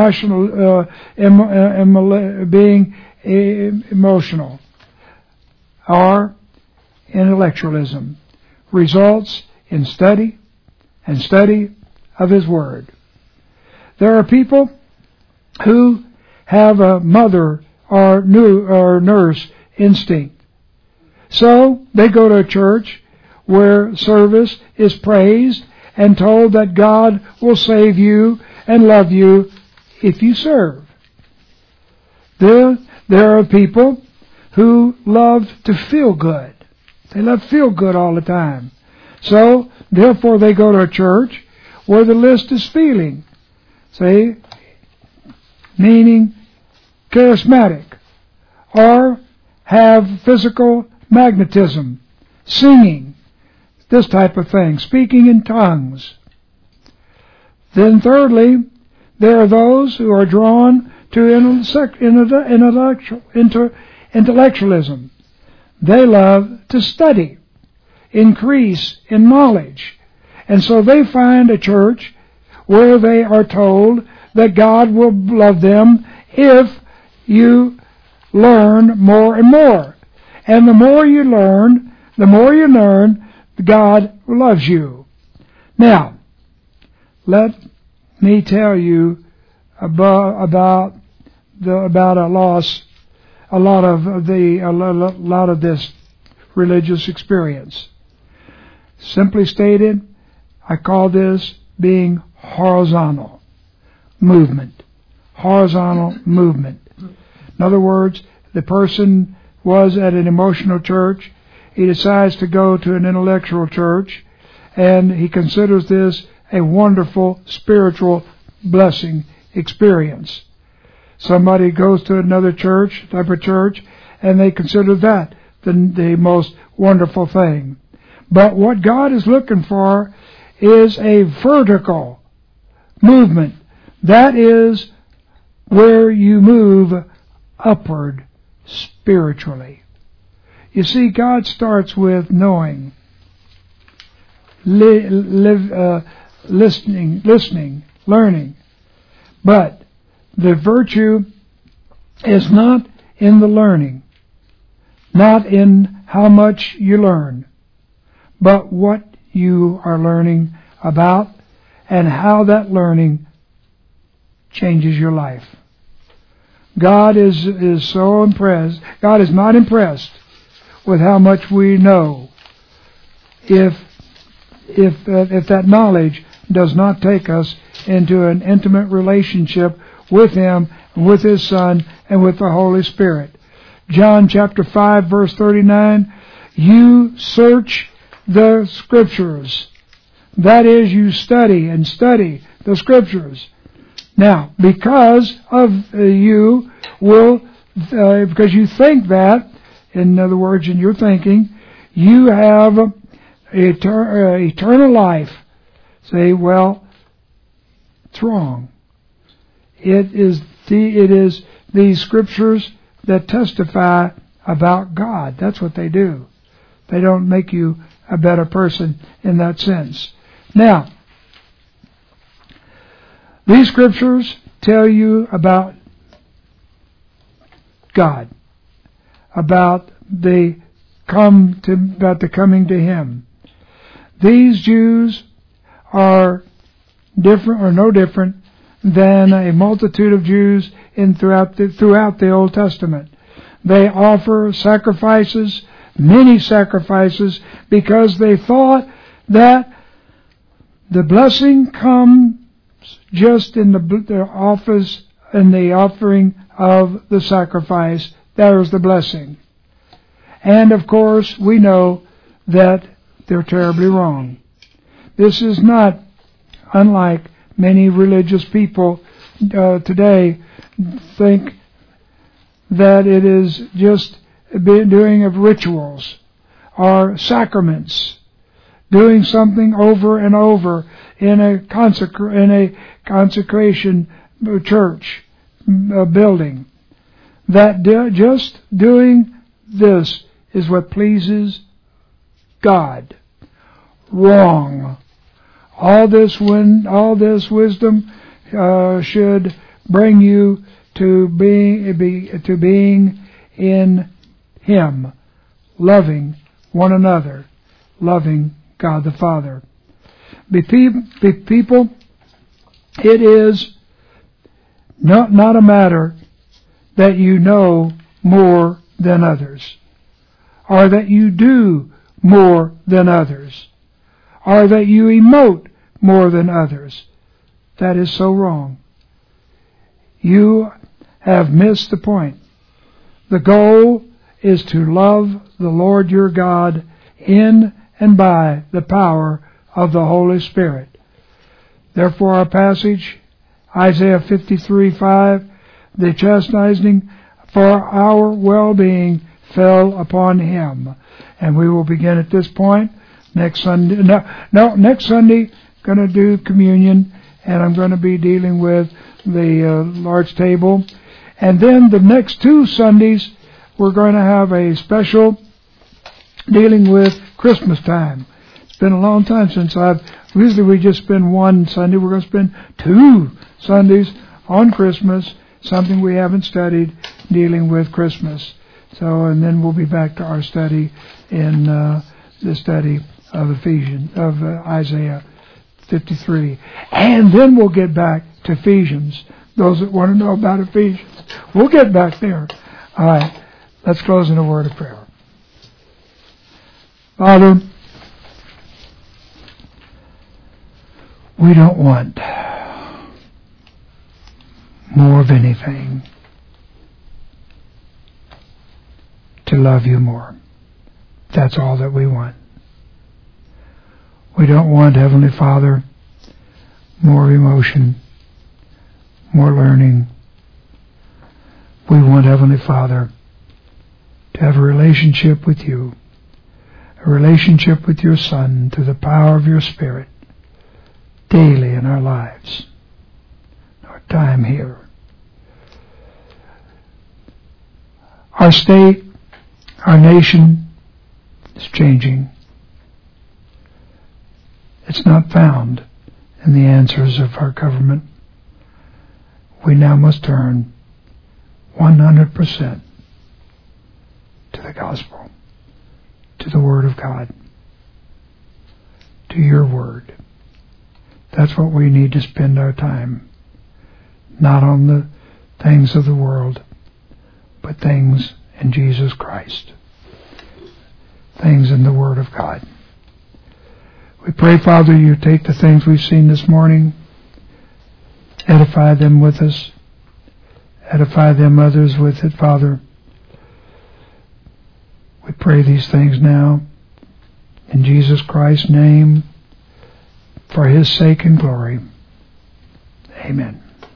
being emotional. Or intellectualism results in study and study of His Word. There are people who have a mother or nurse instinct. So they go to a church where service is praised and told that God will save you and love you if you serve. There are people who love to feel good. They love to feel good all the time. So, therefore, they go to a church where the list is feeling. See? Meaning charismatic. Or have physical magnetism. Singing. This type of thing. Speaking in tongues. Then thirdly, there are those who are drawn to intellectualism. They love to study, increase in knowledge. And so they find a church where they are told that God will love them if you learn more and more. And the more you learn, God loves you. Now, let me tell you about a lot of this religious experience. Simply stated, I call this being horizontal movement. horizontal movement. In other words, the person was at an emotional church. He decides to go to an intellectual church, and he considers this a wonderful spiritual blessing experience. Somebody goes to another church, type of church, and they consider that the most wonderful thing. But what God is looking for is a vertical movement. That is where you move upward spiritually. You see, God starts with knowing, listening, learning. But the virtue is not in the learning, not in how much you learn, but what you are learning about and how that learning changes your life. God is so impressed. God is not impressed with how much we know if that knowledge does not take us into an intimate relationship with Him, with His Son, and with the Holy Spirit. John chapter 5, verse 39, you search the Scriptures. That is, you study the Scriptures. Now, because you think that, in other words, in your thinking, you have eternal life. Say, well, it's wrong. It is these Scriptures that testify about God. That's what they do. They don't make you a better person in that sense. Now, these Scriptures tell you about God, about the coming to Him. These Jews are different, or no different, than a multitude of Jews throughout the Old Testament. They offer sacrifices, many sacrifices, because they thought that the blessing comes just in the office and the offering of the sacrifice. There is the blessing. And of course, we know that they're terribly wrong. This is not unlike many religious people today think that it is just doing of rituals or sacraments, doing something over and over in a consecration church building. That just doing this is what pleases God. Wrong. All this wisdom should bring you to being in Him, loving one another, loving God the Father. People, it is not a matter that you know more than others, or that you do more than others, or that you emote more than others. That is so wrong. You have missed the point. The goal is to love the Lord your God in and by the power of the Holy Spirit. Therefore our passage, Isaiah 53:5, the chastising for our well-being fell upon Him. And we will begin at this point. Next Sunday, next Sunday, going to do communion, and I'm going to be dealing with the Lord's table. And then the next 2 Sundays, we're going to have a special dealing with Christmas time. It's been a long time since usually we just spend 1 Sunday. We're going to spend 2 Sundays on Christmas, something we haven't studied, dealing with Christmas. So, and then we'll be back to our study in the study of Isaiah 53. And then we'll get back to Ephesians. Those that want to know about Ephesians, we'll get back there. All right, let's close in a word of prayer. Father, we don't want more of anything, to love you more. That's all that we want. We don't want, Heavenly Father, more emotion, more learning. We want, Heavenly Father, to have a relationship with you, a relationship with your Son through the power of your Spirit daily in our lives, our time here. Our state, our nation is changing. It's not found in the answers of our government. We now must turn 100% to the gospel, to the Word of God, to your Word. That's what we need to spend our time, not on the things of the world, but things in Jesus Christ, things in the Word of God. We pray, Father, you take the things we've seen this morning, edify them with us, edify them others with it, Father. We pray these things now in Jesus Christ's name, for his sake and glory. Amen.